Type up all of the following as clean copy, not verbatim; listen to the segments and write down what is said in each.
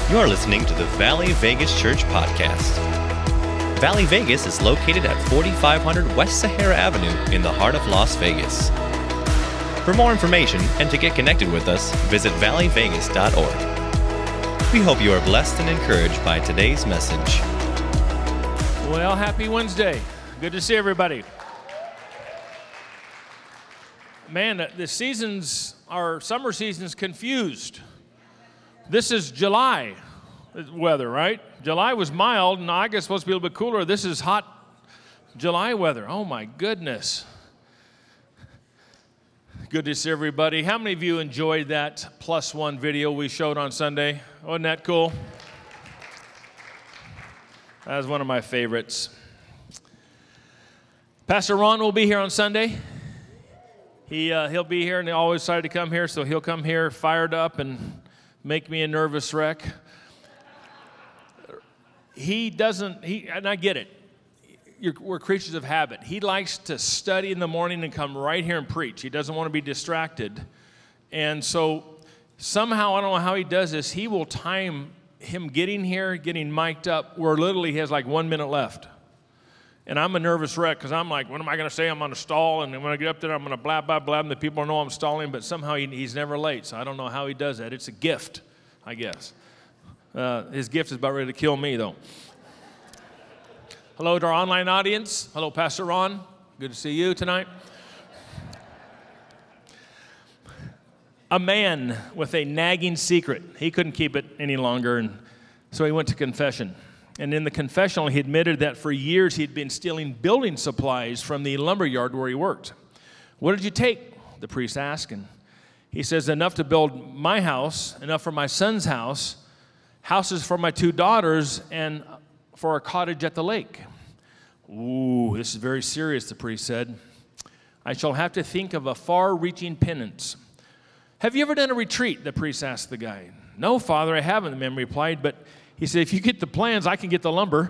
You're listening to the Valley Vegas Church Podcast. Valley Vegas is located at 4500 West Sahara Avenue in the heart of Las Vegas. For more information and to get connected with us, visit valleyvegas.org. We hope you are blessed and encouraged by today's message. Well, happy Wednesday. Good to see everybody. Man, our summer season's confused. This is July weather, right? July was mild, and August supposed to be a little bit cooler. This is hot July weather. Oh my goodness. Good to see everybody. How many of you enjoyed that +1 video we showed on Sunday? Wasn't that cool? That was one of my favorites. Pastor Ron will be here on Sunday. He'll be here, and he always decided to come here, so he'll come here fired up and make me a nervous wreck. And I get it. We're creatures of habit. He likes to study in the morning and come right here and preach. He doesn't want to be distracted. And so somehow, I don't know how he does this, he will time him getting here, getting mic'd up, where literally he has like 1 minute left. And I'm a nervous wreck because I'm like, what am I going to say? I'm going to stall, and when I get up there, I'm going to blab, blab, blab, and the people know I'm stalling, but somehow he's never late, so I don't know how he does that. It's a gift, I guess. His gift is about ready to kill me, though. Hello to our online audience. Hello, Pastor Ron. Good to see you tonight. A man with a nagging secret. He couldn't keep it any longer, and so he went to confession. And in the confessional, he admitted that for years he'd been stealing building supplies from the lumber yard where he worked. What did you take? The priest asked. And he says, enough to build my house, enough for my son's house, houses for my 2 daughters, and for a cottage at the lake. Ooh, this is very serious, the priest said. I shall have to think of a far-reaching penance. Have you ever done a retreat? The priest asked the guy. No, Father, I haven't, the man replied, but he said, if you get the plans, I can get the lumber.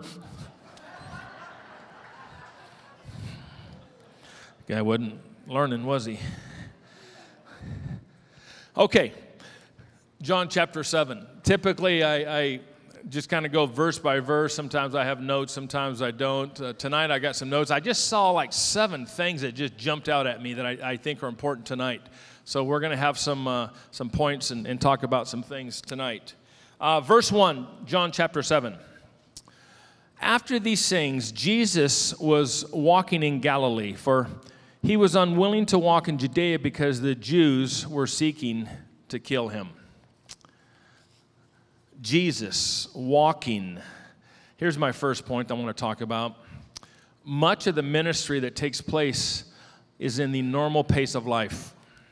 Guy wasn't learning, was he? Okay, John chapter 7. Typically, I just kind of go verse by verse. Sometimes I have notes, sometimes I don't. Tonight, I got some notes. I just saw like 7 things that just jumped out at me that I think are important tonight. So we're going to have some points and talk about some things tonight. Verse 1, John chapter 7. After these things, Jesus was walking in Galilee, for he was unwilling to walk in Judea because the Jews were seeking to kill him. Jesus walking. Here's my first point I want to talk about. Much of the ministry that takes place is in the normal pace of life.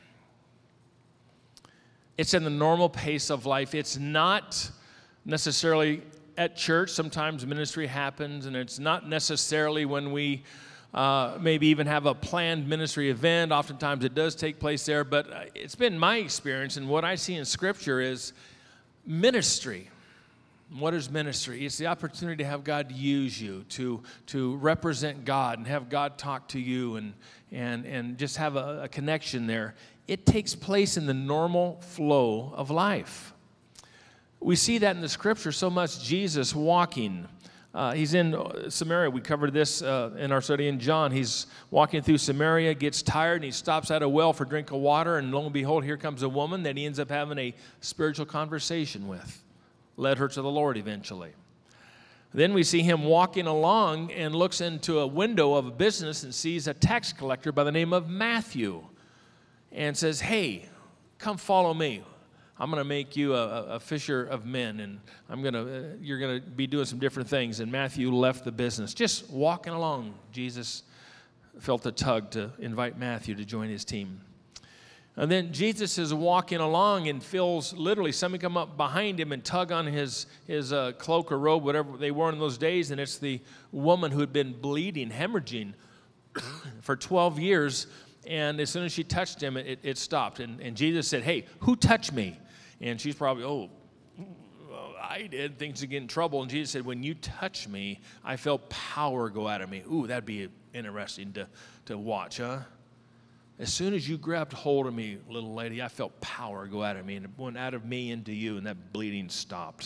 It's in the normal pace of life. It's not necessarily at church. Sometimes ministry happens, and it's not necessarily when we maybe even have a planned ministry event. Oftentimes it does take place there, but it's been my experience, and what I see in Scripture is ministry. What is ministry? It's the opportunity to have God use you, to represent God and have God talk to you and just have a connection there. It takes place in the normal flow of life. We see that in the Scripture so much. Jesus walking. He's in Samaria. We covered this in our study in John. He's walking through Samaria, gets tired, and he stops at a well for a drink of water, and lo and behold, here comes a woman that he ends up having a spiritual conversation with. Led her to the Lord eventually. Then we see him walking along and looks into a window of a business and sees a tax collector by the name of Matthew and says, hey, come follow me. I'm going to make you a fisher of men, and you're going to be doing some different things. And Matthew left the business. Just walking along, Jesus felt a tug to invite Matthew to join his team. And then Jesus is walking along and feels literally somebody come up behind him and tug on his cloak or robe, whatever they wore in those days, and it's the woman who had been bleeding, hemorrhaging for 12 years. And as soon as she touched him, it stopped. And Jesus said, hey, who touched me? And she's probably, I did. Things to get in trouble. And Jesus said, when you touch me, I felt power go out of me. Ooh, that'd be interesting to watch, huh? As soon as you grabbed hold of me, little lady, I felt power go out of me, and it went out of me into you, and that bleeding stopped.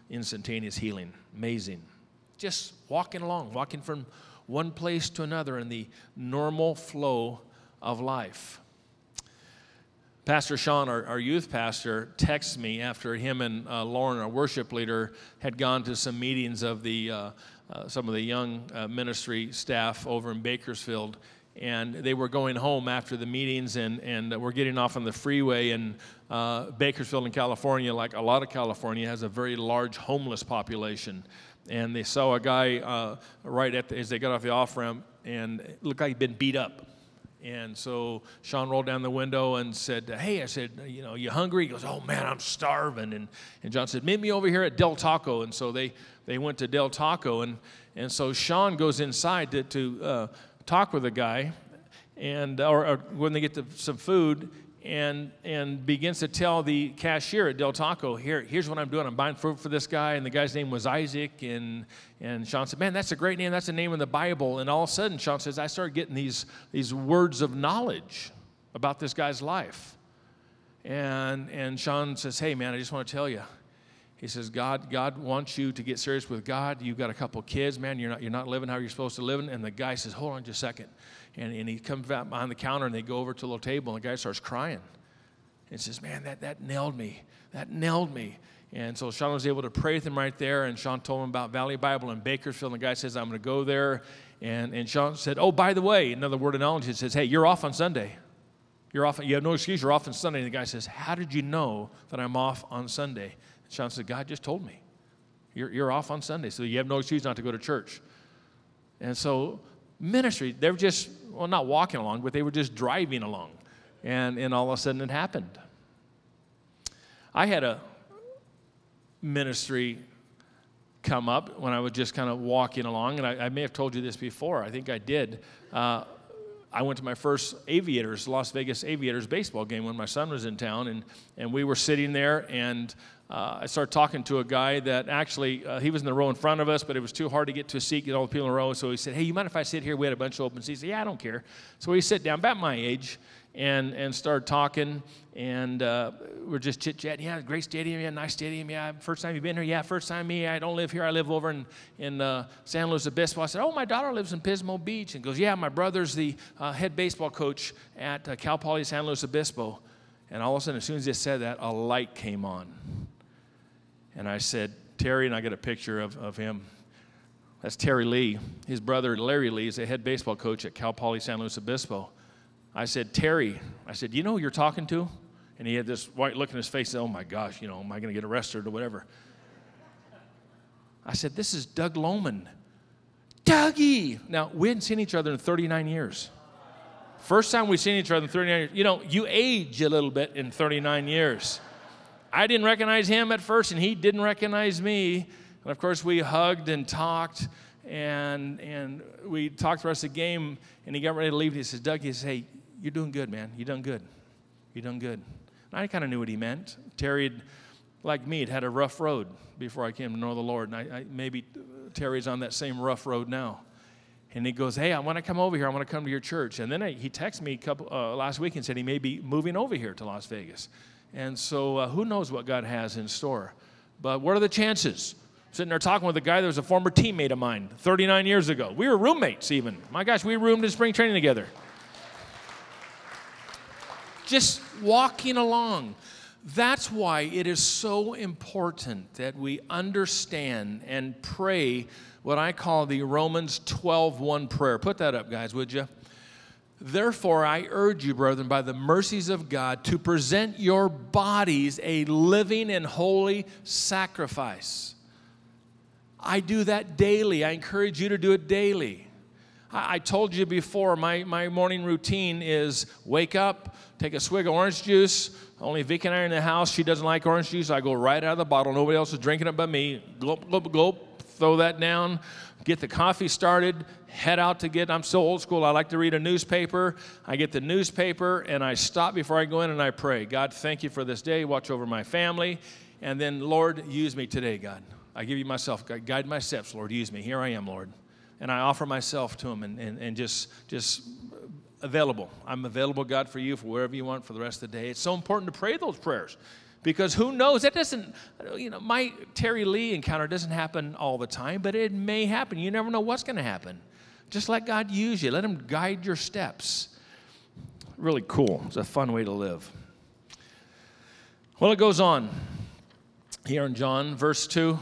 instantaneous healing. Amazing. Just walking along, walking from one place to another in the normal flow of life. Pastor Sean, our youth pastor, texted me after him and Lauren, our worship leader, had gone to some meetings of some of the young ministry staff over in Bakersfield. And they were going home after the meetings, and we're getting off on the freeway. And Bakersfield in California, like a lot of California, has a very large homeless population. And they saw a guy as they got off the off-ramp, and it looked like he'd been beat up. And so Sean rolled down the window and said, hey, I said, you hungry? He goes, oh, man, I'm starving. And John said, meet me over here at Del Taco. And so they went to Del Taco. And so Sean goes inside to talk with the guy, or when they get to some food, and begins to tell the cashier at Del Taco, here's what I'm doing. I'm buying fruit for this guy, and the guy's name was Isaac, and Sean said, man, that's a great name. That's the name in the Bible. And all of a sudden, Sean says, I started getting these words of knowledge about this guy's life. And Sean says, hey, man, I just want to tell you. He says, God wants you to get serious with God. You've got a couple kids, man. You're not living how you're supposed to live. And the guy says, hold on just a second. And he comes back behind the counter, and they go over to a little table, and the guy starts crying. And says, man, that nailed me. That nailed me. And so Sean was able to pray with him right there, and Sean told him about Valley Bible in Bakersfield. And the guy says, I'm going to go there. And Sean said, oh, by the way, another word of knowledge. He says, hey, you're off on Sunday. You're off. You have no excuse. You're off on Sunday. And the guy says, how did you know that I'm off on Sunday? And Sean said, God just told me. You're off on Sunday, so you have no excuse not to go to church. And so ministry, they were just, not walking along, but they were just driving along. And all of a sudden it happened. I had a ministry come up when I was just kind of walking along, and I may have told you this before. I think I did. I went to my first Las Vegas Aviators baseball game when my son was in town, and we were sitting there, and I started talking to a guy that actually, he was in the row in front of us, but it was too hard to get to a seat, get all the people in a row, so he said, hey, you mind if I sit here? We had a bunch of open seats. I said, yeah, I don't care. So we sit down, about my age, and started talking, and we're just chit-chatting. Yeah, great stadium, yeah, nice stadium, yeah, first time you've been here? Yeah, first time me. I don't live here. I live over in San Luis Obispo. I said, oh, my daughter lives in Pismo Beach. And goes, yeah, my brother's the head baseball coach at Cal Poly San Luis Obispo. And all of a sudden, as soon as they said that, a light came on. And I said, Terry, and I got a picture of him. That's Terry Lee. His brother, Larry Lee, is the head baseball coach at Cal Poly San Luis Obispo. I said, Terry, you know who you're talking to? And he had this white look in his face. Oh, my gosh, am I going to get arrested or whatever? I said, this is Doug Lohman. Dougie! Now, we hadn't seen each other in 39 years. First time we've seen each other in 39 years. You age a little bit in 39 years. I didn't recognize him at first, and he didn't recognize me. And, of course, we hugged and talked, and we talked the rest of the game, and he got ready to leave. He says, Doug, he says, hey, you're doing good, man. You're doing good. You're doing good. And I kind of knew what he meant. Terry, like me, had a rough road before I came to know the Lord, and maybe Terry's on that same rough road now. And he goes, hey, I want to come over here. I want to come to your church. And then he texted me last week and said he may be moving over here to Las Vegas. And so who knows what God has in store. But what are the chances? Sitting there talking with a guy that was a former teammate of mine 39 years ago. We were roommates even. My gosh, we roomed in spring training together. Just walking along. That's why it is so important that we understand and pray what I call the Romans 12:1 prayer. Put that up, guys, would you? Therefore, I urge you, brethren, by the mercies of God, to present your bodies a living and holy sacrifice. I do that daily. I encourage you to do it daily. I told you before, my morning routine is wake up, take a swig of orange juice. Only Vicky and I are in the house. She doesn't like orange juice. I go right out of the bottle. Nobody else is drinking it but me. Gulp, gulp, gulp. Throw that down. Get the coffee started. Head out I'm so old school. I like to read a newspaper. I get the newspaper, and I stop before I go in, and I pray. God, thank you for this day. Watch over my family. And then, Lord, use me today, God. I give you myself. God, guide my steps, Lord. Use me. Here I am, Lord. And I offer myself to him and just available. I'm available, God, for you, for wherever you want for the rest of the day. It's so important to pray those prayers. Because who knows? That doesn't, my Terry Lee encounter doesn't happen all the time, but it may happen. You never know what's going to happen. Just let God use you. Let him guide your steps. Really cool. It's a fun way to live. Well, it goes on here in John, verse 2.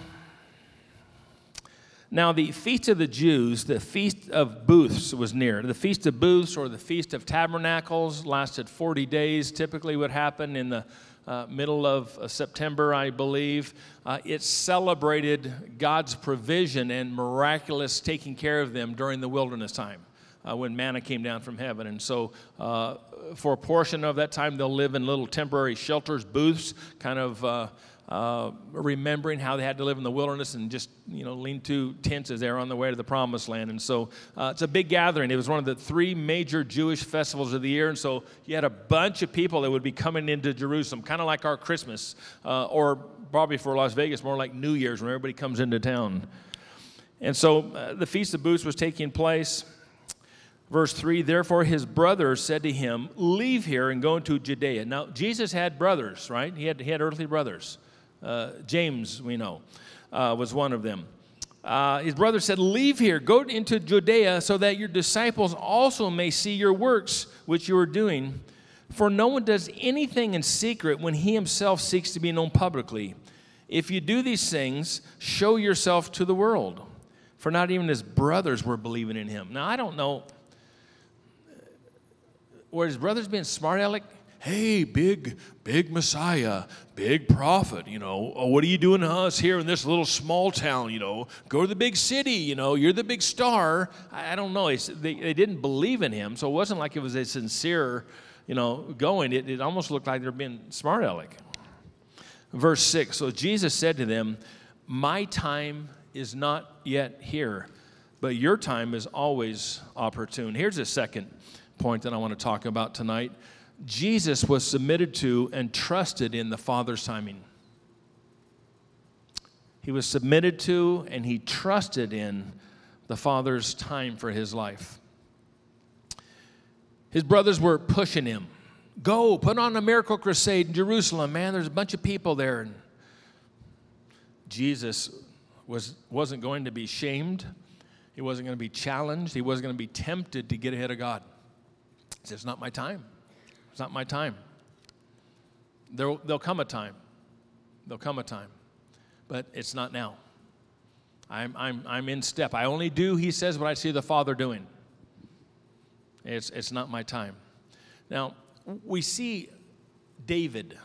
Now the feast of the Jews, the feast of booths was near. The feast of booths, or the feast of tabernacles, lasted 40 days. Typically would happen in the middle of September, I believe. It celebrated God's provision and miraculous taking care of them during the wilderness time when manna came down from heaven. And so for a portion of that time, they'll live in little temporary shelters, booths, kind of remembering how they had to live in the wilderness and just, lean to tents as they were on the way to the promised land. And so it's a big gathering. It was one of the 3 major Jewish festivals of the year. And so you had a bunch of people that would be coming into Jerusalem, kind of like our Christmas, or probably for Las Vegas, more like New Year's when everybody comes into town. And so the Feast of Booths was taking place. Verse 3, therefore his brothers said to him, leave here and go into Judea. Now, Jesus had brothers, right? He had earthly brothers. James, we know, was one of them. His brother said, leave here, go into Judea, so that your disciples also may see your works which you are doing. For no one does anything in secret when he himself seeks to be known publicly. If you do these things, show yourself to the world. For not even his brothers were believing in him. Now, I don't know, were his brothers being smart aleck? Hey, big Messiah, big prophet, what are you doing to us here in this little small town, Go to the big city, you're the big star. I don't know. They didn't believe in him, so it wasn't like it was a sincere, going. It almost looked like they're being smart aleck. Verse 6, so Jesus said to them, my time is not yet here, but your time is always opportune. Here's a second point that I want to talk about tonight. Jesus was submitted to and trusted in the Father's timing. He was submitted to and he trusted in the Father's time for his life. His brothers were pushing him. Go, put on a miracle crusade in Jerusalem, man. There's a bunch of people there. And Jesus wasn't going to be shamed. He wasn't going to be challenged. He wasn't going to be tempted to get ahead of God. He said, it's not my time. It's not my time. There'll come a time. There'll come a time. But it's not now. I'm in step. I only do, he says, what I see the Father doing. It's not my time. Now, we see David,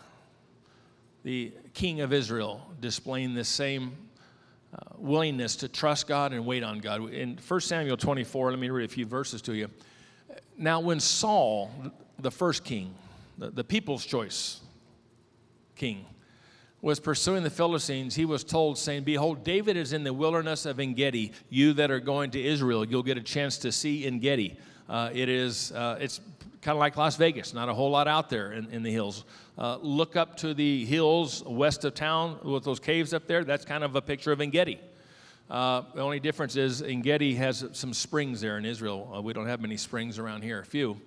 the king of Israel, displaying this same willingness to trust God and wait on God. In 1 Samuel 24, let me read a few verses to you. Now, when Saul, the first king, the people's choice king, was pursuing the Philistines, he was told, saying, behold, David is in the wilderness of En-Gedi. You that are going to Israel, you'll get a chance to see En-Gedi. It's kind of like Las Vegas, not a whole lot out there in the hills. Look up to the hills west of town with those caves up there. That's kind of a picture of En-Gedi. The only difference is En-Gedi has some springs there in Israel. We don't have many springs around here, a few.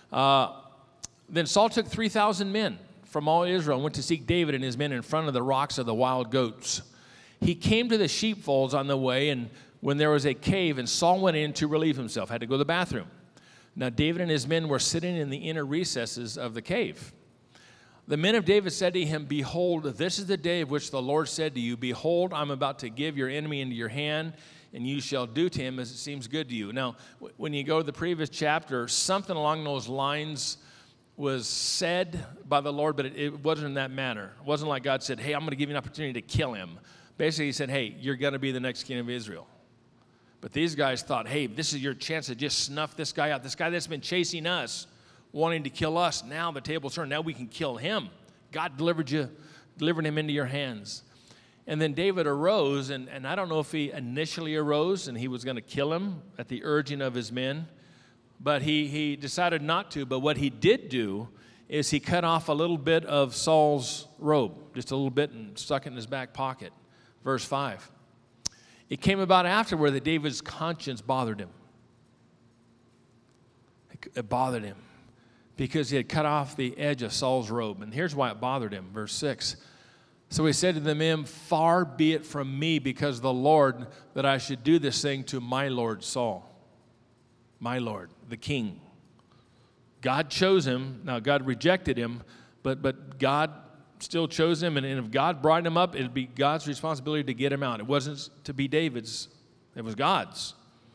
Then Saul took 3,000 men from all Israel and went to seek David and his men in front of the rocks of the wild goats. He came to the sheepfolds on the way, and when there was a cave, and Saul went in to relieve himself, had to go to the bathroom. Now David and his men were sitting in the inner recesses of the cave. The men of David said to him, behold, this is the day of which the Lord said to you, behold, I'm about to give your enemy into your hand, and you shall do to him as it seems good to you. Now, when you go to the previous chapter, something along those lines was said by the Lord, but it wasn't in that manner. It wasn't like God said, hey, I'm going to give you an opportunity to kill him. Basically, he said, hey, you're going to be the next king of Israel. But these guys thought, hey, this is your chance to just snuff this guy out. This guy that's been chasing us, wanting to kill us. Now the table's turned. Now we can kill him. God delivered him into your hands. And then David arose, and I don't know if he initially arose and he was going to kill him at the urging of his men, but he decided not to. But what he did do is he cut off a little bit of Saul's robe, just a little bit, and stuck it in his back pocket. Verse 5. It came about afterward that David's conscience bothered him. It bothered him because he had cut off the edge of Saul's robe. And here's why it bothered him. Verse 6. So he said to the men, far be it from me, because of the Lord, that I should do this thing to my Lord Saul. My Lord, the king. God chose him. Now, God rejected him, but God still chose him. And if God brought him up, it would be God's responsibility to get him out. It wasn't to be David's. It was God's.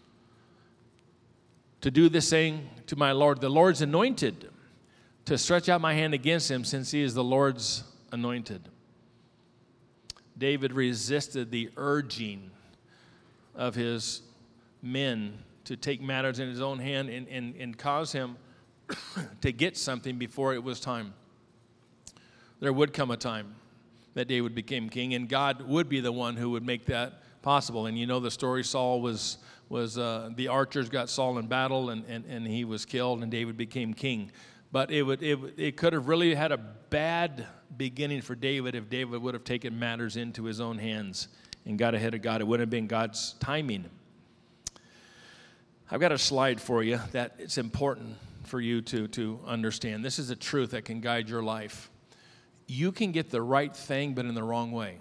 To do this thing to my Lord. The Lord's anointed. To stretch out my hand against him, since he is the Lord's anointed. David resisted the urging of his men to take matters in his own hand and cause him to get something before it was time. There would come a time that David became king, and God would be the one who would make that possible. And you know the story, Saul was the archers got Saul in battle, and he was killed, and David became king. But it could have really had a bad beginning for David if David would have taken matters into his own hands and got ahead of God. It wouldn't have been God's timing. I've got a slide for you that it's important for you to understand. This is a truth that can guide your life. You can get the right thing, but in the wrong way.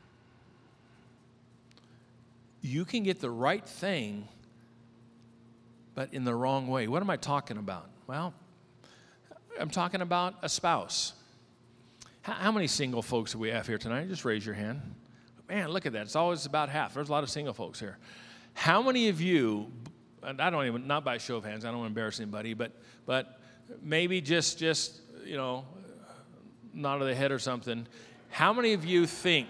You can get the right thing, but in the wrong way. What am I talking about? Well, I'm talking about a spouse. How many single folks do we have here tonight? Just raise your hand. Man, look at that. It's always about half. There's a lot of single folks here. How many of you, and I don't even, not by show of hands, I don't want to embarrass anybody, but maybe just you know, nod of the head or something. How many of you think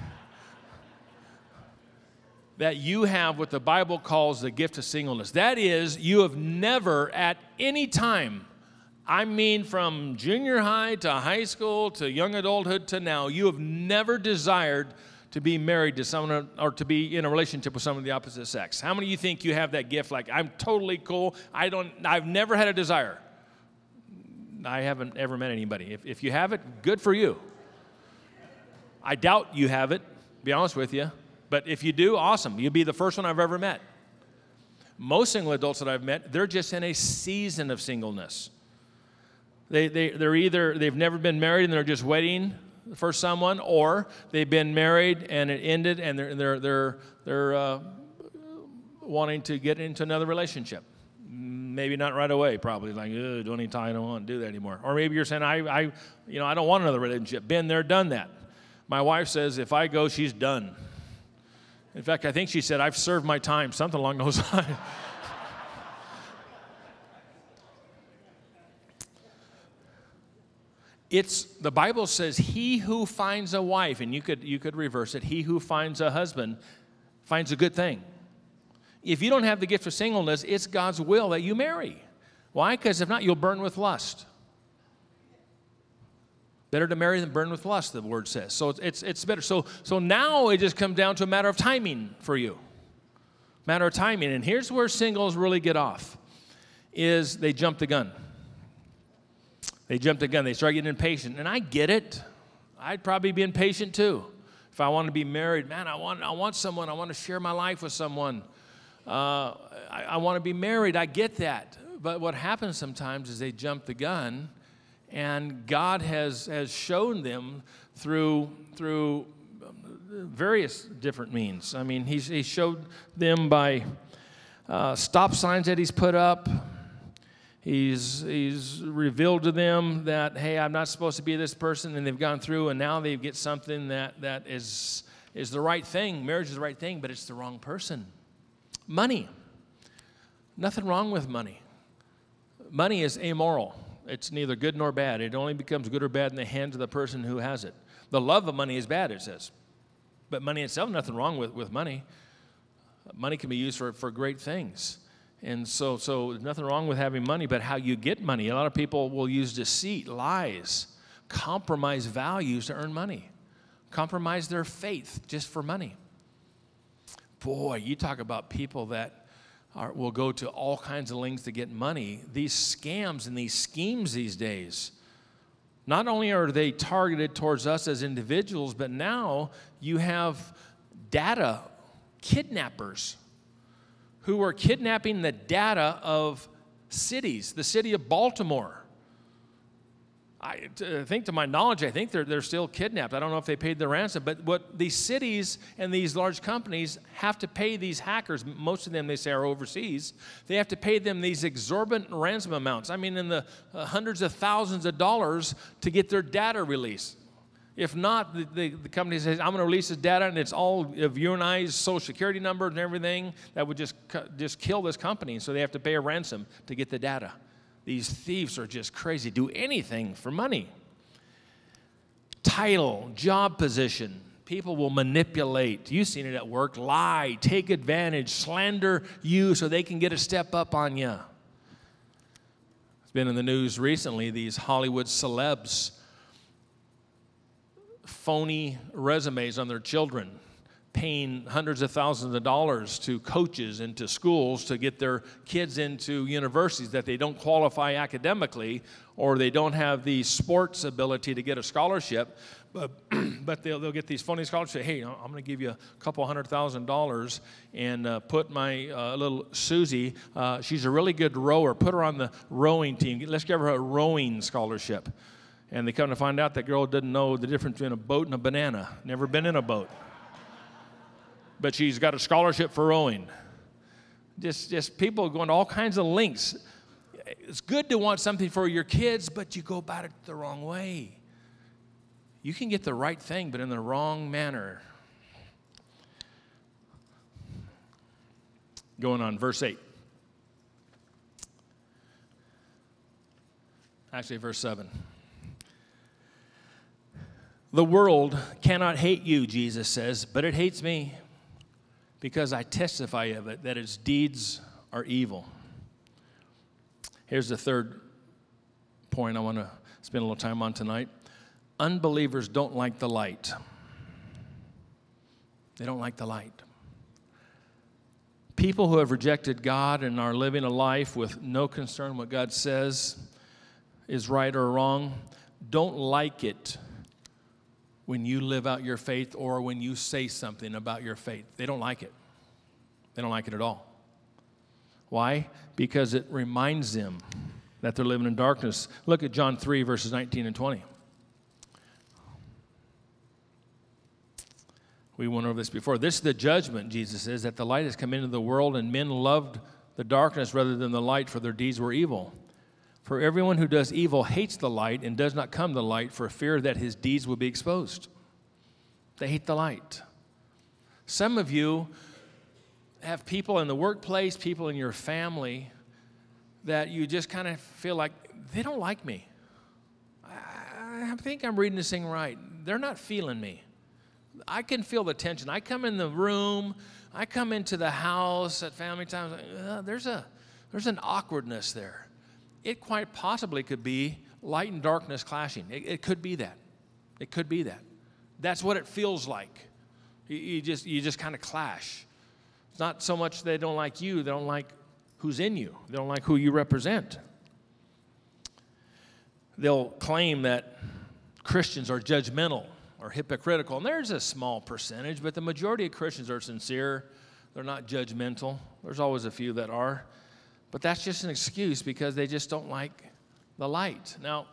that you have what the Bible calls the gift of singleness? That is, you have never at any time, I mean from junior high to high school to young adulthood to now, you have never desired to be married to someone or to be in a relationship with someone of the opposite sex. How many of you think you have that gift? Like, I'm totally cool. I've never had a desire. I haven't ever met anybody. If you have it, good for you. I doubt you have it, to be honest with you. But if you do, awesome. You'll be the first one I've ever met. Most single adults that I've met, they're just in a season of singleness. They're either they've never been married and they're just waiting for someone, or they've been married and it ended and they're wanting to get into another relationship. Maybe not right away, probably like, don't I don't want to do that anymore. Or maybe you're saying, I don't want another relationship. Been there, done that. My wife says if I go, she's done. In fact, I think she said, I've served my time, something along those lines. The Bible says, he who finds a wife, and you could reverse it, he who finds a husband finds a good thing. If you don't have the gift of singleness, it's God's will that you marry. Why? Because if not, you'll burn with lust. Better to marry than burn with lust, the word says. So it's better. So now it just comes down to a matter of timing for you. Matter of timing. And here's where singles really get off, is they jump the gun. They jump the gun. They start getting impatient. And I get it. I'd probably be impatient too. If I want to be married, man, I want someone. I want to share my life with someone. I want to be married. I get that. But what happens sometimes is they jump the gun, and God has shown them through various different means. I mean, He showed them by stop signs that He's put up. He's revealed to them that, hey, I'm not supposed to be this person, and they've gone through, and now they get something that is the right thing. Marriage is the right thing, but it's the wrong person. Money. Nothing wrong with money. Money is amoral. It's neither good nor bad. It only becomes good or bad in the hands of the person who has it. The love of money is bad, it says. But money itself, nothing wrong with money. Money can be used for great things. And so there's nothing wrong with having money, but how you get money. A lot of people will use deceit, lies, compromise values to earn money, compromise their faith just for money. Boy, you talk about people that will go to all kinds of lengths to get money. These scams and these schemes these days, not only are they targeted towards us as individuals, but now you have data kidnappers who are kidnapping the data of cities, the city of Baltimore, I think to my knowledge, I think they're still kidnapped. I don't know if they paid the ransom, but what these cities and these large companies have to pay these hackers, most of them they say are overseas, they have to pay them these exorbitant ransom amounts. I mean, in the hundreds of thousands of dollars to get their data released. If not, the company says, I'm going to release this data, and it's all of you and I's social security numbers and everything, that would just kill this company. So they have to pay a ransom to get the data. These thieves are just crazy, do anything for money. Title, job position. People will manipulate. You've seen it at work. Lie, take advantage, slander you so they can get a step up on you. It's been in the news recently, these Hollywood celebs, phony resumes on their children, paying hundreds of thousands of dollars to coaches and to schools to get their kids into universities that they don't qualify academically, or they don't have the sports ability to get a scholarship, but they'll get these phony scholarships. Hey, I'm going to give you a couple $100,000 and put my little Susie, she's a really good rower, put her on the rowing team. Let's give her a rowing scholarship. And they come to find out that girl didn't know the difference between a boat and a banana, never been in a boat. But she's got a scholarship for rowing. Just people going to all kinds of lengths. It's good to want something for your kids, but you go about it the wrong way. You can get the right thing, but in the wrong manner. Going on, verse 8. Actually, verse 7. The world cannot hate you, Jesus says, but it hates me, because I testify of it, that its deeds are evil. Here's the third point I want to spend a little time on tonight. Unbelievers don't like the light. They don't like the light. People who have rejected God and are living a life with no concern what God says is right or wrong don't like it when you live out your faith or when you say something about your faith. They don't like it. They don't like it at all. Why? Because it reminds them that they're living in darkness. Look at John 3, verses 19 and 20. We went over this before. This is the judgment, Jesus says, that the light has come into the world, and men loved the darkness rather than the light, for their deeds were evil. For everyone who does evil hates the light and does not come to the light for fear that his deeds will be exposed. They hate the light. Some of you have people in the workplace, people in your family, that you just kind of feel like they don't like me. I think I'm reading this thing right. They're not feeling me. I can feel the tension. I come in the room, I come into the house at family times, there's an awkwardness there. It quite possibly could be light and darkness clashing. It could be that. It could be that. That's what it feels like. You just kind of clash. It's not so much they don't like you, they don't like who's in you. They don't like who you represent. They'll claim that Christians are judgmental or hypocritical, and there's a small percentage, but the majority of Christians are sincere. They're not judgmental. There's always a few that are. But that's just an excuse because they just don't like the light. Now,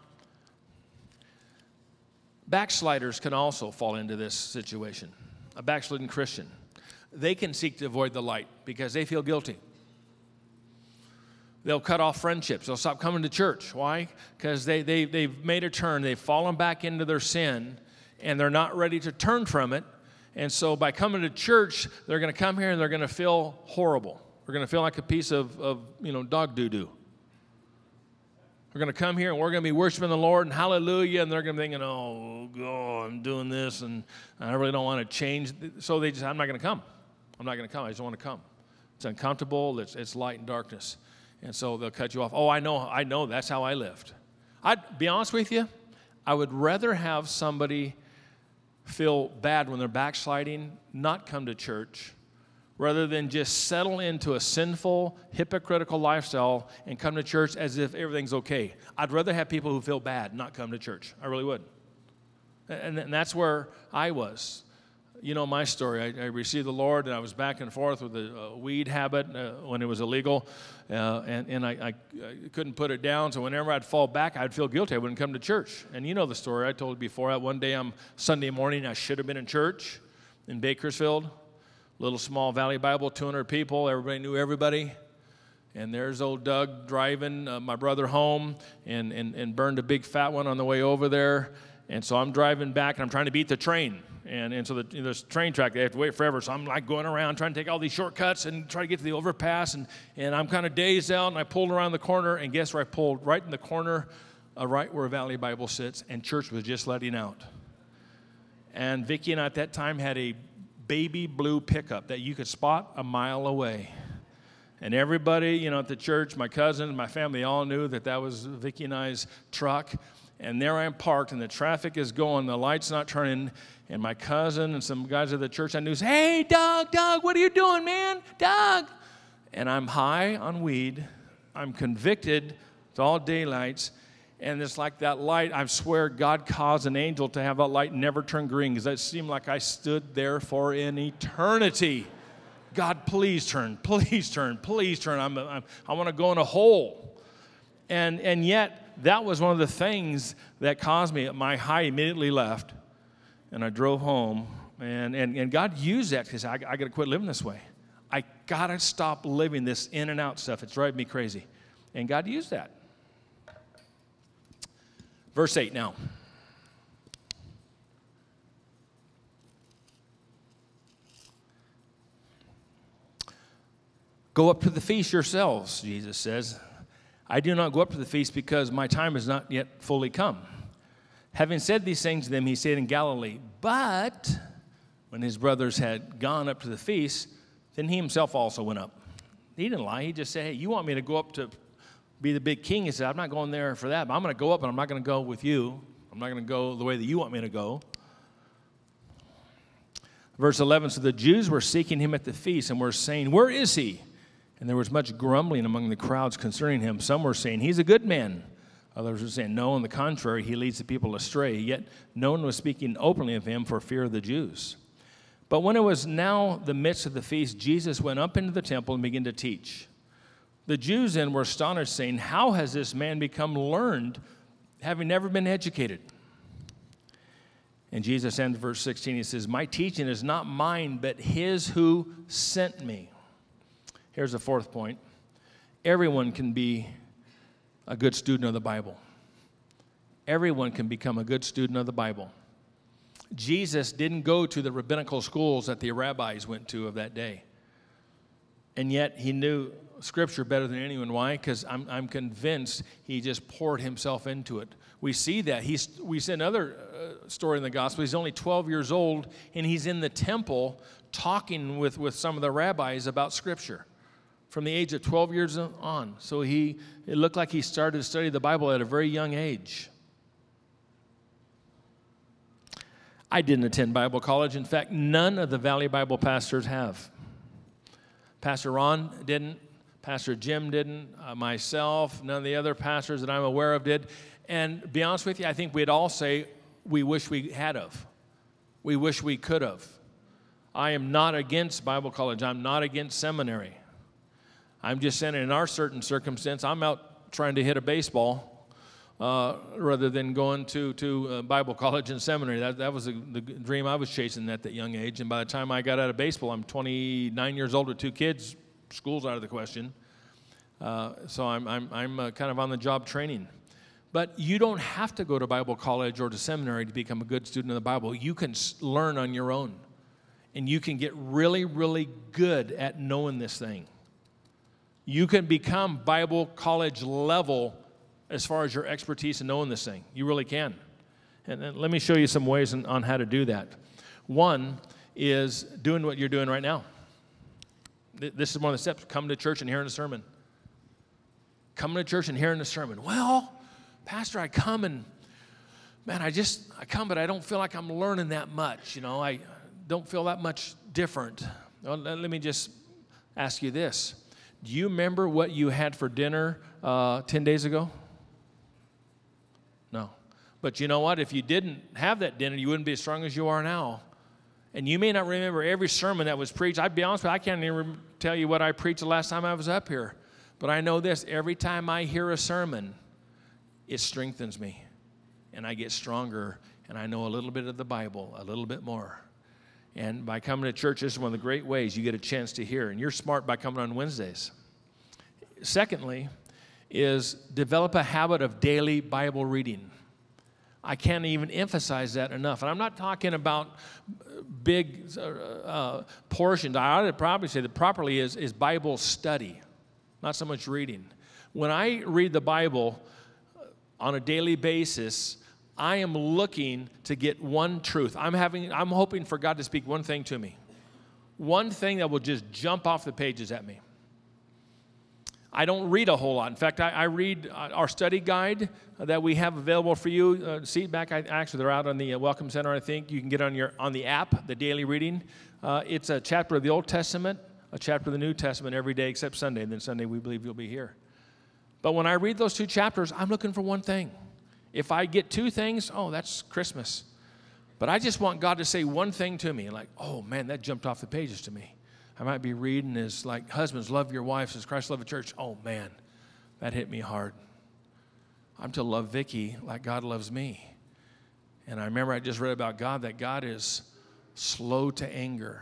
backsliders can also fall into this situation. A backslidden Christian, they can seek to avoid the light because they feel guilty. They'll cut off friendships. They'll stop coming to church. Why? Because they've made a turn. They've fallen back into their sin, and they're not ready to turn from it. And so by coming to church, they're going to come here and they're going to feel horrible. We're going to feel like a piece of dog doo-doo. We're going to come here and we're going to be worshiping the Lord and hallelujah, and they're going to be thinking, oh, God, I'm doing this and I really don't want to change. So I'm not going to come. I'm not going to come. I just don't want to come. It's uncomfortable. It's light and darkness. And so they'll cut you off. Oh, I know. That's how I lived. I'd be honest with you. I would rather have somebody feel bad when they're backsliding, not come to church, rather than just settle into a sinful, hypocritical lifestyle and come to church as if everything's okay. I'd rather have people who feel bad not come to church. I really would. And that's where I was. You know my story. I received the Lord, and I was back and forth with a weed habit when it was illegal, and I couldn't put it down. So whenever I'd fall back, I'd feel guilty. I wouldn't come to church. And you know the story. I told you before. One day, Sunday morning, I should have been in church in Bakersfield, little small Valley Bible, 200 people. Everybody knew everybody. And there's old Doug driving my brother home and burned a big fat one on the way over there. And so I'm driving back, and I'm trying to beat the train. And so there's train track, they have to wait forever. So I'm like going around trying to take all these shortcuts and try to get to the overpass. And I'm kind of dazed out, and I pulled around the corner, and guess where I pulled? Right in the corner, right where Valley Bible sits, and church was just letting out. And Vicki and I at that time had a baby blue pickup that you could spot a mile away. And everybody, at the church, my cousins, my family, all knew that was Vicki and I's truck. And there I am parked, and the traffic is going, the light's not turning, and my cousin and some guys at the church I knew say, "Hey, Doug, what are you doing, man? Doug!" And I'm high on weed. I'm convicted. It's all daylights. And it's like that light, I swear God caused an angel to have that light never turn green, because it seemed like I stood there for an eternity. God, please turn, please turn, please turn. I want to go in a hole. And yet, that was one of the things that caused me. My high immediately left, and I drove home. And God used that because I got to quit living this way. I got to stop living this in and out stuff. It's driving me crazy. And God used that. Verse 8 now. Go up to the feast yourselves, Jesus says. I do not go up to the feast because my time has not yet fully come. Having said these things to them, he stayed in Galilee. But when his brothers had gone up to the feast, then he himself also went up. He didn't lie. He just said, "Hey, you want me to go up to be the big king?" He said, "I'm not going there for that, but I'm going to go up, and I'm not going to go with you. I'm not going to go the way that you want me to go." Verse 11, so the Jews were seeking him at the feast and were saying, "Where is he?" And there was much grumbling among the crowds concerning him. Some were saying, "He's a good man." Others were saying, "No, on the contrary, he leads the people astray." Yet no one was speaking openly of him for fear of the Jews. But when it was now the midst of the feast, Jesus went up into the temple and began to teach. The Jews then were astonished, saying, "How has this man become learned, having never been educated?" And Jesus ends verse 16. He says, "My teaching is not mine, but his who sent me." Here's the fourth point. Everyone can be a good student of the Bible. Everyone can become a good student of the Bible. Jesus didn't go to the rabbinical schools that the rabbis went to of that day. And yet he knew Scripture better than anyone. Why? Because I'm convinced he just poured himself into it. We see that. We see another story in the gospel. He's only 12 years old, and he's in the temple talking with some of the rabbis about Scripture from the age of 12 years on. So it looked like he started to study the Bible at a very young age. I didn't attend Bible college. In fact, none of the Valley Bible pastors have. Pastor Ron didn't. Pastor Jim didn't. Myself, none of the other pastors that I'm aware of did. And to be honest with you, I think we'd all say we wish we had of. We wish we could have. I am not against Bible college. I'm not against seminary. I'm just saying in our certain circumstance, I'm out trying to hit a baseball rather than going to Bible college and seminary. That was the dream I was chasing at that young age. And by the time I got out of baseball, I'm 29 years old with 2 kids. School's out of the question. So I'm kind of on the job training. But you don't have to go to Bible college or to seminary to become a good student of the Bible. You can learn on your own. And you can get really, really good at knowing this thing. You can become Bible college level as far as your expertise in knowing this thing. You really can. And let me show you some ways on how to do that. One is doing what you're doing right now. This is one of the steps. Come to church and hearing a sermon. Come to church and hearing a sermon. Well, Pastor, I come and, man, I come, but I don't feel like I'm learning that much. I don't feel that much different. Well, let me just ask you this. Do you remember what you had for dinner 10 days ago? No. But you know what? If you didn't have that dinner, you wouldn't be as strong as you are now. And you may not remember every sermon that was preached. I'd be honest with you, I can't even tell you what I preached the last time I was up here. But I know this, every time I hear a sermon, it strengthens me. And I get stronger, and I know a little bit of the Bible, a little bit more. And by coming to church, this is one of the great ways you get a chance to hear. And you're smart by coming on Wednesdays. Secondly, is develop a habit of daily Bible reading. I can't even emphasize that enough. And I'm not talking about big portions. I ought to probably say that properly is Bible study, not so much reading. When I read the Bible on a daily basis, I am looking to get one truth. I'm hoping for God to speak one thing to me. One thing that will just jump off the pages at me. I don't read a whole lot. In fact, I read our study guide that we have available for you. Seat back, actually, they're out on the Welcome Center, I think. You can get on the app, the daily reading. It's a chapter of the Old Testament, a chapter of the New Testament every day except Sunday. And then Sunday, we believe you'll be here. But when I read those two chapters, I'm looking for one thing. If I get two things, that's Christmas. But I just want God to say one thing to me, like, oh, man, that jumped off the pages to me. I might be reading as like, husbands, love your wives as Christ loved the church. Oh, man, that hit me hard. I'm to love Vicki like God loves me. And I remember I just read about God, that God is slow to anger,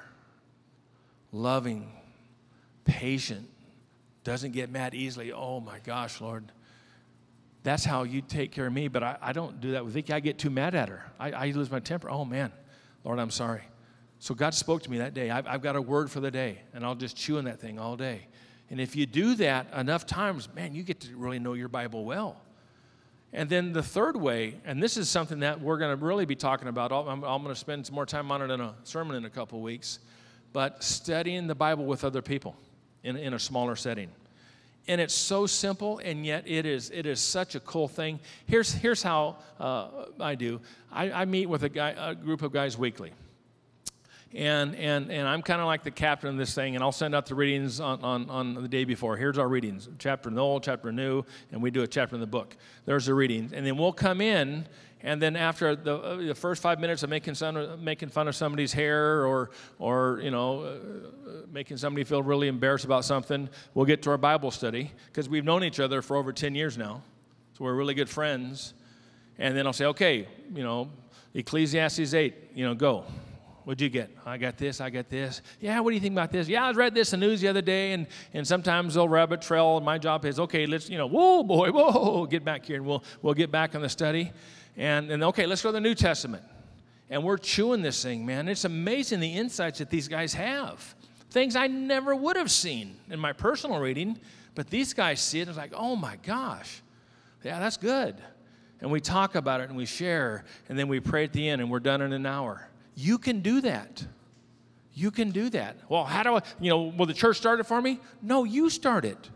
loving, patient, doesn't get mad easily. Oh, my gosh, Lord. That's how you take care of me, but I don't do that with Vicki. I get too mad at her. I lose my temper. Oh, man, Lord, I'm sorry. So God spoke to me that day. I've got a word for the day, and I'll just chew on that thing all day. And if you do that enough times, man, you get to really know your Bible well. And then the third way, and this is something that we're going to really be talking about. I'm going to spend some more time on it in a sermon in a couple of weeks, but studying the Bible with other people in a smaller setting. And it's so simple, and yet it is such a cool thing. Here's how I do. I meet with a group of guys weekly. And I'm kind of like the captain of this thing, and I'll send out the readings on the day before. Here's our readings, chapter in the Old, chapter new, and we do a chapter in the book. There's the readings. And then we'll come in, and then after the first 5 minutes of making fun of somebody's hair or making somebody feel really embarrassed about something, we'll get to our Bible study, because we've known each other for over 10 years now. So we're really good friends. And then I'll say, okay, Ecclesiastes 8, go. What'd you get? I got this. Yeah, what do you think about this? Yeah, I read this in the news the other day, and sometimes they'll rabbit trail, and my job is, okay, let's, whoa, get back here, and we'll get back on the study. And okay, let's go to the New Testament. And we're chewing this thing, man. It's amazing the insights that these guys have. Things I never would have seen in my personal reading, but these guys see it, and it's like, oh my gosh, yeah, that's good. And we talk about it, and we share, and then we pray at the end, and we're done in an hour. You can do that. You can do that. Well, how do I, will the church start it for me? No, you start it.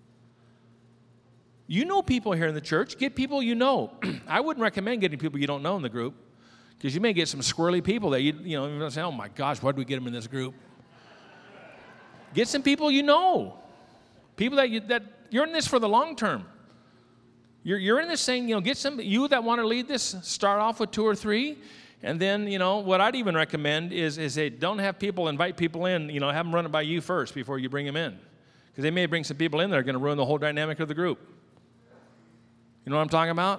You know people here in the church. Get people you know. I wouldn't recommend getting people you don't know in the group, because you may get some squirrely people that you say, oh my gosh, why did we get them in this group? Get some people you know. People that you're in this for the long term. You're in this saying, get some, you that want to lead this, start off with 2 or 3. And then, what I'd even recommend is they don't have people invite people in, have them run it by you first before you bring them in. Because they may bring some people in that are going to ruin the whole dynamic of the group. You know what I'm talking about?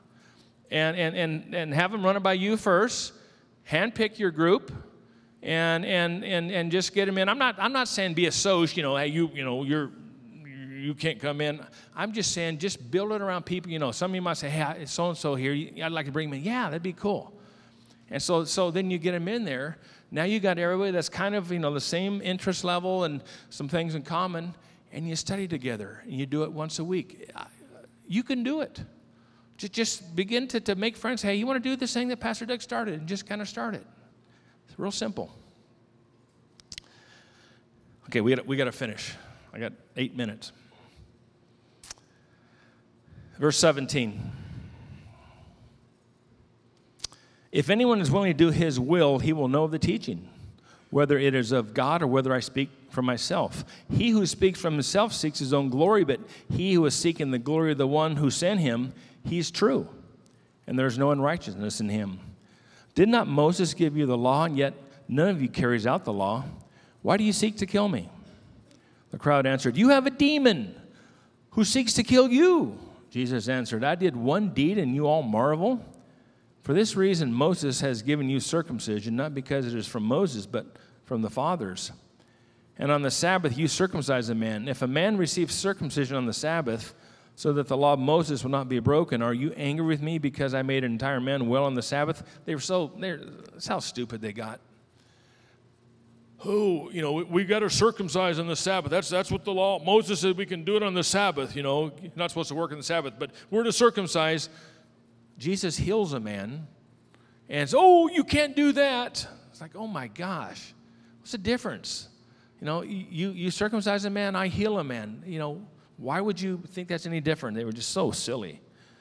And have them run it by you first, handpick your group, and just get them in. I'm not saying be a soc, hey, you can't come in. I'm just saying just build it around people. Some of you might say, hey, it's so-and-so here. I'd like to bring them in. Yeah, that'd be cool. And so then you get them in there. Now you got everybody that's kind of, the same interest level and some things in common, and you study together, and you do it once a week. You can do it. Just begin to make friends. Hey, you want to do this thing that Pastor Doug started, and just kind of start it. It's real simple. Okay, we got to finish. I got 8 minutes. Verse 17. If anyone is willing to do his will, he will know the teaching, whether it is of God or whether I speak from myself. He who speaks from himself seeks his own glory, but he who is seeking the glory of the one who sent him, he's true, and there is no unrighteousness in him. Did not Moses give you the law, and yet none of you carries out the law. Why do you seek to kill me?" The crowd answered, "You have a demon. Who seeks to kill you?" Jesus answered, "I did one deed and you all marvel? For this reason Moses has given you circumcision, not because it is from Moses, but from the fathers. And on the Sabbath you circumcise a man. If a man receives circumcision on the Sabbath, so that the law of Moses will not be broken, are you angry with me because I made an entire man well on the Sabbath?" That's how stupid they got. "Oh, we got to circumcise on the Sabbath. That's what the law, Moses said we can do it on the Sabbath, you're not supposed to work on the Sabbath, but we're to circumcise." Jesus heals a man and says, "Oh, you can't do that." It's like, oh my gosh, what's the difference? You circumcise a man, I heal a man. Why would you think that's any different? They were just so silly.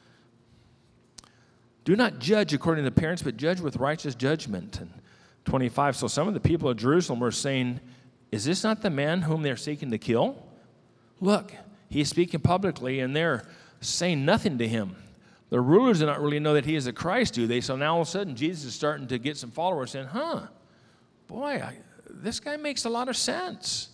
"Do not judge according to appearance, but judge with righteous judgment." And 25, so some of the people of Jerusalem were saying, "Is this not the man whom they're seeking to kill? Look, he's speaking publicly, and they're saying nothing to him." The rulers do not really know that he is the Christ, do they? So now all of a sudden, Jesus is starting to get some followers saying, this guy makes a lot of sense.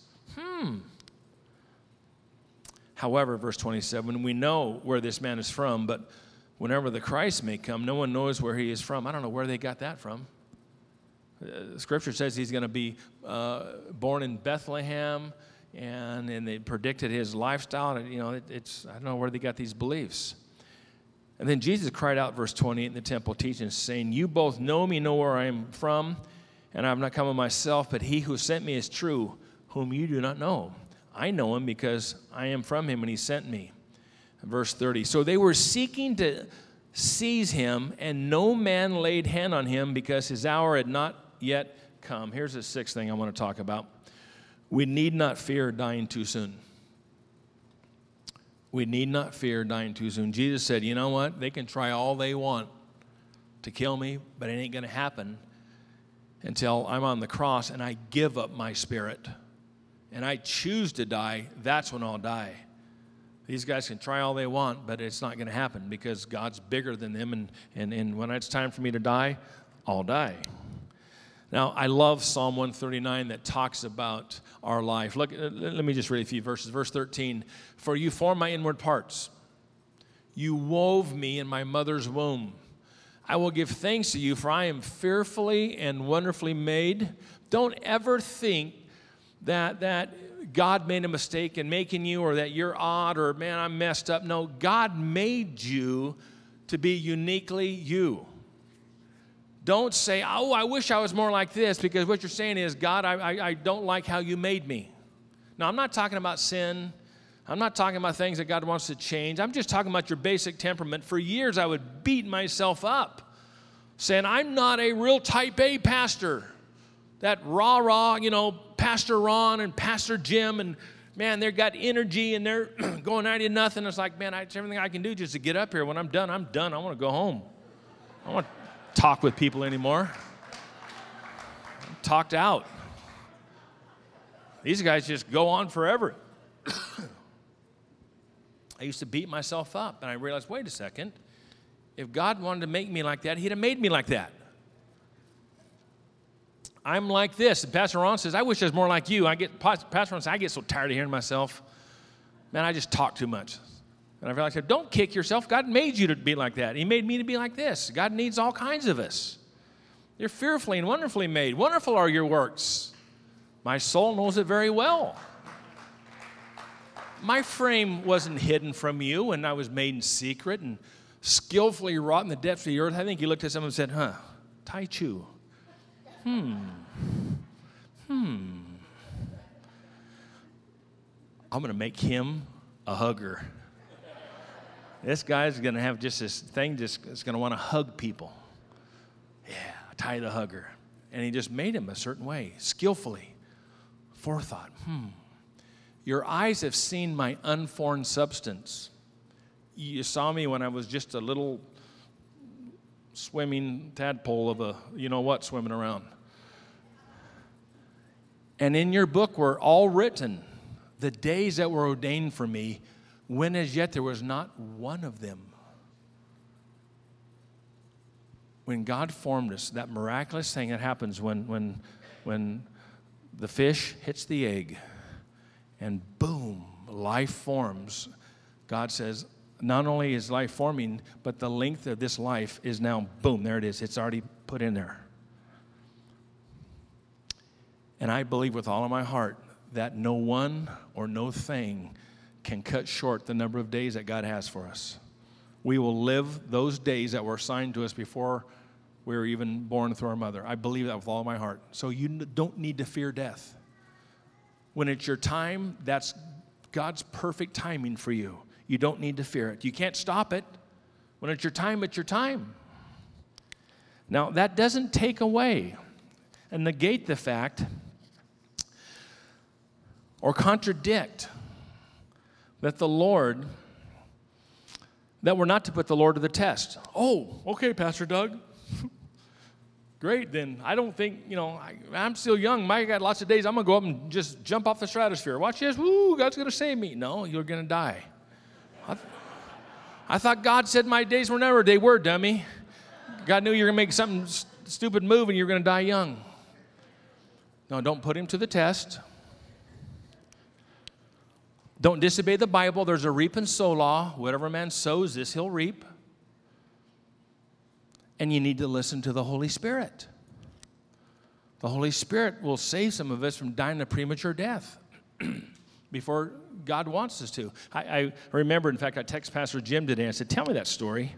However, verse 27, we know where this man is from, but whenever the Christ may come, no one knows where he is from. I don't know where they got that from. Scripture says he's going to be born in Bethlehem, and they predicted his lifestyle. And, I don't know where they got these beliefs. And then Jesus cried out, verse 28, in the temple teaching, saying, "You both know me, know where I am from, and I have not come of myself, but he who sent me is true, whom you do not know. I know him because I am from him, and he sent me." Verse 30, so they were seeking to seize him, and no man laid hand on him because his hour had not yet come. Here's the sixth thing I want to talk about. We need not fear dying too soon. We need not fear dying too soon. Jesus said, you know what? They can try all they want to kill me, but it ain't going to happen until I'm on the cross and I give up my spirit and I choose to die. That's when I'll die. These guys can try all they want, but it's not going to happen because God's bigger than them, and when it's time for me to die, I'll die. Now, I love Psalm 139 that talks about our life. Look, let me just read a few verses. Verse 13, "For you formed my inward parts. You wove me in my mother's womb. I will give thanks to you, for I am fearfully and wonderfully made." Don't ever think that God made a mistake in making you, or that you're odd, or, man, I'm messed up. No, God made you to be uniquely you. Don't say, "Oh, I wish I was more like this," because what you're saying is, "God, I don't like how you made me." Now, I'm not talking about sin. I'm not talking about things that God wants to change. I'm just talking about your basic temperament. For years, I would beat myself up, saying, "I'm not a real type A pastor." That rah-rah, Pastor Ron and Pastor Jim, and man, they've got energy and they're going 90-0. It's like, man, it's everything I can do just to get up here. When I'm done, I'm done. I want to go home. I don't want to talk with people anymore. I'm talked out. These guys just go on forever. I used to beat myself up, and I realized, wait a second. If God wanted to make me like that, he'd have made me like that. I'm like this. And Pastor Ron says, "I wish I was more like you." Pastor Ron says, "I get so tired of hearing myself. Man, I just talk too much." And I realized, don't kick yourself. God made you to be like that. He made me to be like this. God needs all kinds of us. You're fearfully and wonderfully made. Wonderful are your works. My soul knows it very well. My frame wasn't hidden from you when I was made in secret and skillfully wrought in the depths of the earth. I think he looked at someone and said, Tai Chu. I'm going to make him a hugger. This guy's going to have just this thing, just is going to want to hug people. Yeah, Ty the hugger. And he just made him a certain way, skillfully. Forethought. Your eyes have seen my unformed substance. You saw me when I was just a little swimming tadpole of a you-know-what swimming around. And in your book were all written the days that were ordained for me, when as yet there was not one of them. When God formed us, that miraculous thing that happens when when the fish hits the egg and boom, life forms. God says, not only is life forming, but the length of this life is now, boom, there it is. It's already put in there. And I believe with all of my heart that no one or no thing can cut short the number of days that God has for us. We will live those days that were assigned to us before we were even born through our mother. I believe that with all my heart. So you don't need to fear death. When it's your time, that's God's perfect timing for you. You don't need to fear it. You can't stop it. When it's your time, it's your time. Now, that doesn't take away and negate the fact or contradict that the Lord, that we're not to put the Lord to the test. Oh, okay, Pastor Doug. Great, then. I don't think, I'm still young. I got lots of days. I'm going to go up and just jump off the stratosphere. Watch this. Woo, God's going to save me. No, you're going to die. I thought God said my days were never. They were, dummy. God knew you were going to make something stupid move and you're going to die young. No, don't put him to the test. Don't disobey the Bible. There's a reap and sow law. Whatever man sows, this he'll reap. And you need to listen to the Holy Spirit. The Holy Spirit will save some of us from dying a premature death before God wants us to. I remember, in fact, I texted Pastor Jim today and I said, tell me that story.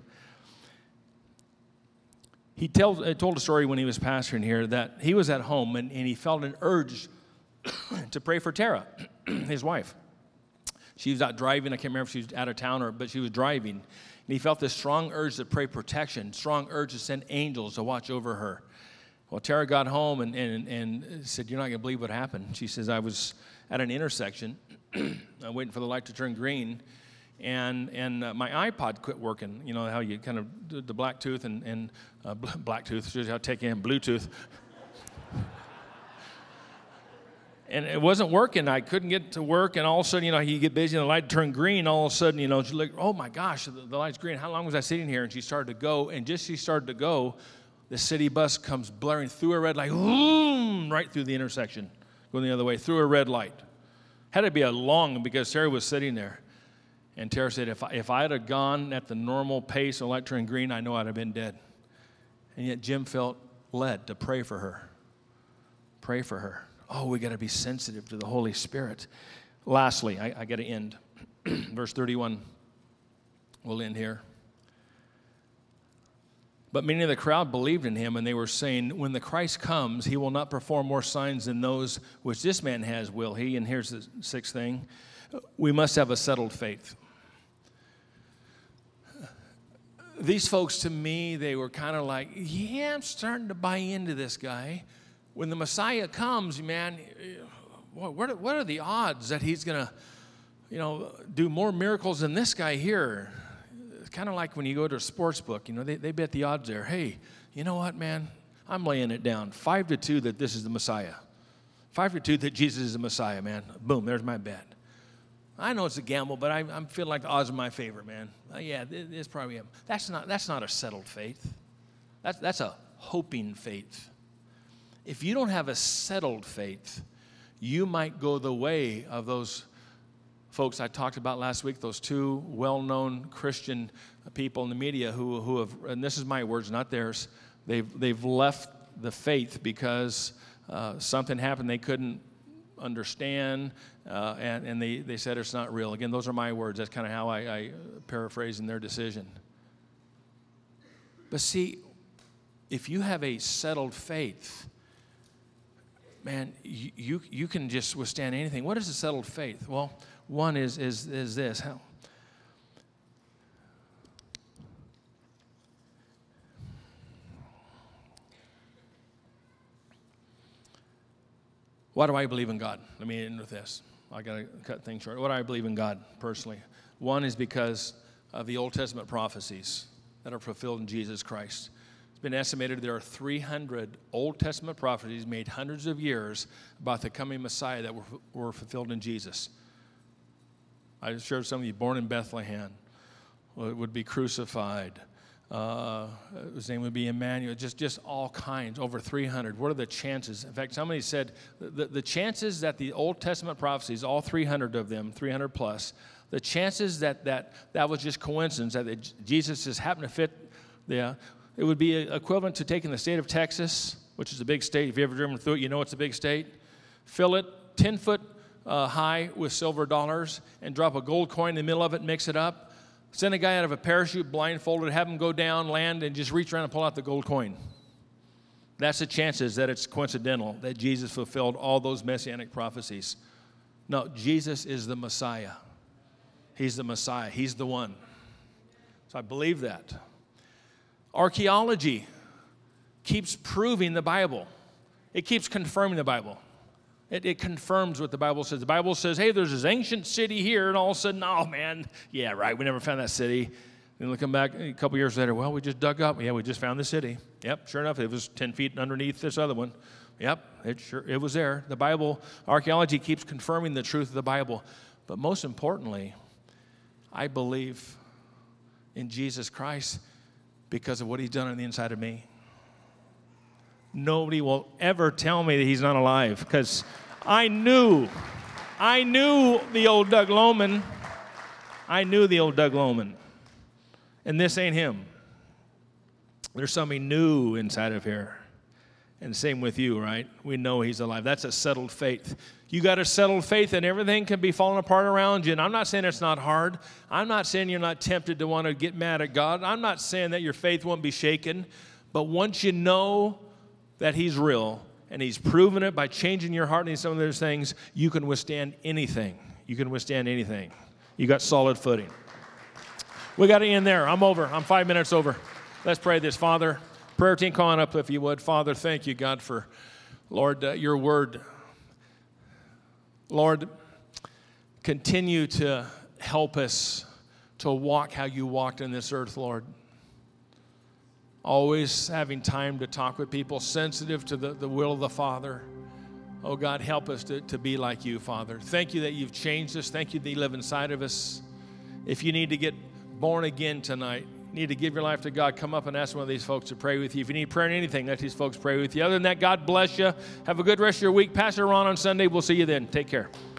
He told a story when he was pastoring here that he was at home and he felt an urge to pray for Tara, his wife. She was out driving. I can't remember if she was out of town but she was driving. And he felt this strong urge to pray protection, strong urge to send angels to watch over her. Well, Tara got home and said, you're not going to believe what happened. She says, I was at an intersection, waiting for the light to turn green, and my iPod quit working. You know how you kind of do the Blacktooth and Blacktooth, shows you how to take in Bluetooth. And it wasn't working. I couldn't get to work, and all of a sudden, you get busy, and the light turned green. All of a sudden, she's like, oh my gosh, the light's green. How long was I sitting here? And she started to go, and just she started to go, the city bus comes blaring through a red light, boom, right through the intersection, going the other way, through a red light. Had to be a long, because Tara was sitting there. And Tara said, if I had gone at the normal pace, the light turned green, I know I'd have been dead. And yet Jim felt led to pray for her. Pray for her. Oh, we got to be sensitive to the Holy Spirit. Lastly, I got to end. Verse 31. We'll end here. But many of the crowd believed in him, and they were saying, when the Christ comes, he will not perform more signs than those which this man has, will he? And here's the sixth thing. We must have a settled faith. These folks, to me, they were kind of like, yeah, I'm starting to buy into this guy. When the Messiah comes, man, what are the odds that he's going to, do more miracles than this guy here? It's kind of like when you go to a sports book, they bet the odds there. Hey, you know what, man? I'm laying it down. 5-2 that this is the Messiah. 5-2 that Jesus is the Messiah, man. Boom, there's my bet. I know it's a gamble, but I feel like the odds are my favor, man. Yeah, it's probably him. That's not a settled faith. That's a hoping faith. If you don't have a settled faith, you might go the way of those folks I talked about last week, those two well-known Christian people in the media who have, and this is my words, not theirs, they've left the faith because something happened they couldn't understand, and they said it's not real. Again, those are my words. That's kind of how I paraphrase in their decision. But see, if you have a settled faith, man, you can just withstand anything. What is a settled faith? Well, one is this. Why do I believe in God? Let me end with this. I got to cut things short. Why do I believe in God personally? One is because of the Old Testament prophecies that are fulfilled in Jesus Christ. It's been estimated there are 300 Old Testament prophecies made hundreds of years about the coming Messiah that were fulfilled in Jesus. I shared some of you, born in Bethlehem, would be crucified, His name would be Emmanuel, just all kinds, over 300. What are the chances? In fact, somebody said the chances that the Old Testament prophecies, all 300 of them, 300 plus, the chances that was just coincidence, that Jesus just happened to fit there, it would be equivalent to taking the state of Texas, which is a big state. If you've ever driven through it, you know it's a big state. Fill it 10 foot high with silver dollars and drop a gold coin in the middle of it and mix it up. Send a guy out of a parachute blindfolded, have him go down, land, and just reach around and pull out the gold coin. That's the chances that it's coincidental that Jesus fulfilled all those messianic prophecies. No, Jesus is the Messiah. He's the Messiah. He's the one. So I believe that. Archaeology keeps proving the Bible. It keeps confirming the Bible. It confirms what the Bible says. The Bible says, hey, there's this ancient city here, and all of a sudden, oh, man, yeah, right, we never found that city. Then looking back a couple years later, well, we just dug up. Yeah, we just found the city. Yep, sure enough, it was 10 feet underneath this other one. Yep, it was there. The Bible, archaeology keeps confirming the truth of the Bible. But most importantly, I believe in Jesus Christ because of what he's done on the inside of me. Nobody will ever tell me that he's not alive because I knew the old Doug Lohman. I knew the old Doug Lohman. And this ain't him. There's something new inside of here. And same with you, right? We know he's alive. That's a settled faith. You got a settled faith and everything can be falling apart around you. And I'm not saying it's not hard. I'm not saying you're not tempted to want to get mad at God. I'm not saying that your faith won't be shaken. But once you know that he's real, and he's proven it by changing your heart and some of those things, you can withstand anything. You can withstand anything. You got solid footing. We got to end there. I'm over. I'm 5 minutes over. Let's pray this. Father, prayer team, come on up if you would. Father, thank you, God, for, Lord, your word. Lord, continue to help us to walk how you walked in this earth, Lord. Always having time to talk with people, sensitive to the will of the Father. Oh, God, help us to be like you, Father. Thank you that you've changed us. Thank you that you live inside of us. If you need to get born again tonight, need to give your life to God, come up and ask one of these folks to pray with you. If you need prayer in anything, let these folks pray with you. Other than that, God bless you. Have a good rest of your week. Pastor Ron on Sunday. We'll see you then. Take care.